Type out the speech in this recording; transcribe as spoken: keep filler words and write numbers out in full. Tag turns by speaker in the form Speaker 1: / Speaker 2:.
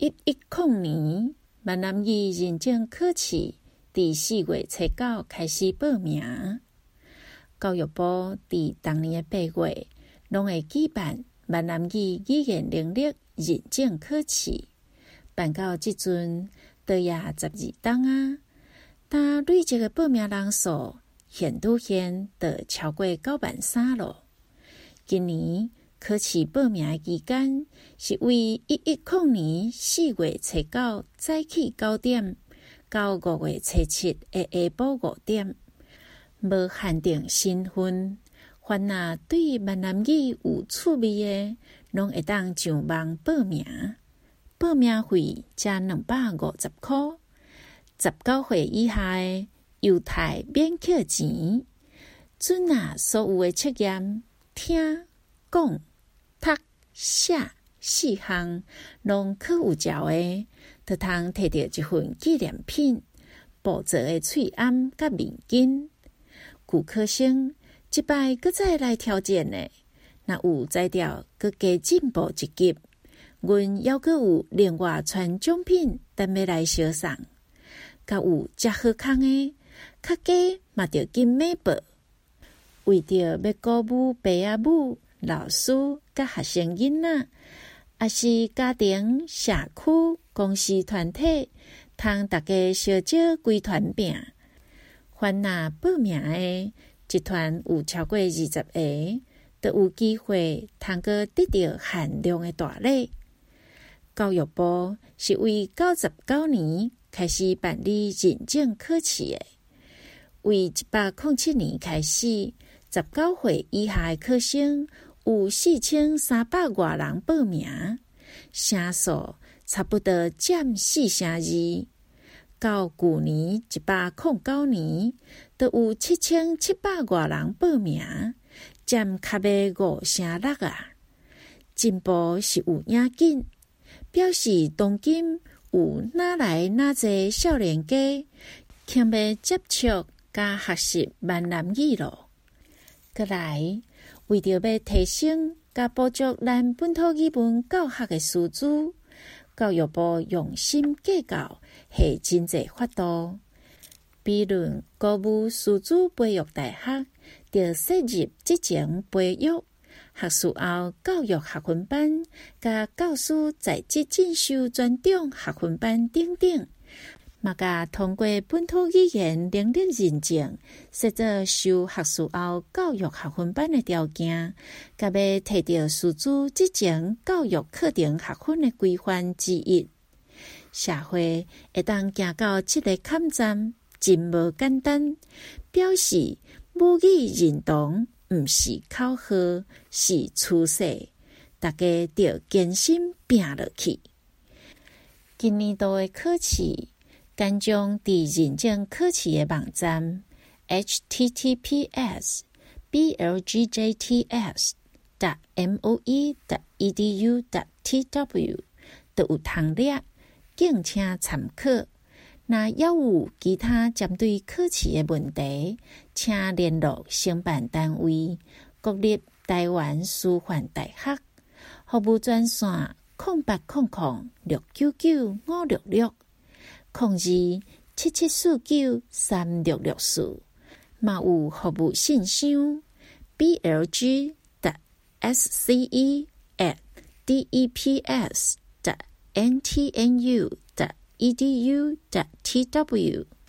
Speaker 1: 一一零年，闽南语认证考试伫四月初九开始报名。教育部伫当年的八月，拢会举办闽南语语言能力认证考试，办到即阵都也十二档啊。但累积的报名人数现拄现就超过九万三咯。今年考试报名的期间是为一一零年四月初九早起九点到五月初七的下晡五点，无限定身份。凡若对闽南语有趣味的，拢会当上网报名。报名费才两百五十块，十九岁以下的犹太免扣钱。准若所有的测验，听、讲、读、写四项拢考有照的，就通摕到一份纪念品、布做的喙罨甲面巾。旧考生即摆搁再来挑战呢，若有才调，搁加进步一级。阮还阁有另外传奖品等要来相送，甲有遮好康的，较加嘛着紧买报。为着要鼓舞爸仔母、老师甲学生囡仔，也是家庭、社区、公司团体，通大家相招规团拼。凡若报名的一团有超过二十个，就有机会通过得到限量的大礼。教育部是为九十九年开始办理认证考试的，为一百零七年开始，十九岁以下的考生有四千三百多人报名，成数差不多占四成二。到旧年一百零九年，就有七千七百多人报名，占较尾五成六啊。进步是有影紧，表示当今有哪来哪侪少年家肯要接触甲学习闽南语咯。过来，为着要提升甲补足咱本土语文教学的师资，教育部用心计较，下真侪法度。比如鼓舞师资培育大学，着设入职前培育、学士后教育学分班、甲教师在职进修专长学分班等等，嘛甲通过本土语言能力认证，设做修学士后教育学分班的条件，甲要摕到师资职前教育课程学分的规范之一。社会会当行到这个坎站，真无简单，表示母语认同毋是口号，是趋势，大家着坚心拼落去。今年度的考试，简将伫认证考试的网站 h t t p s b l g j t s dot m o e dot e d u dot t w 都有通列，敬请参考。若还有其他针对考试的问题，请联络承办单位国立台湾师范大学服务专线零八零零六九九五六六零二七七四九三六六四，嘛有服务信箱 b l g dot s c e at d e p s dot n t n u dot e d u dot t w。